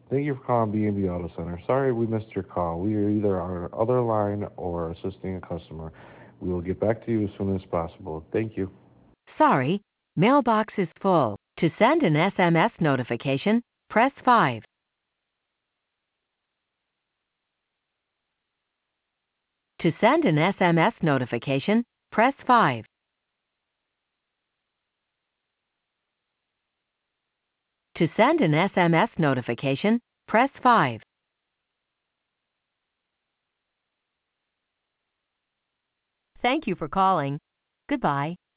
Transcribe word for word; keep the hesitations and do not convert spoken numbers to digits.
Thank you for calling B and B Auto Center. Sorry we missed your call. We are either on our other line or assisting a customer. We will get back to you as soon as possible. Thank you. Sorry, mailbox is full. To send an S M S notification, press five. To send an S M S notification, press five. To send an S M S notification, press five. Thank you for calling. Goodbye.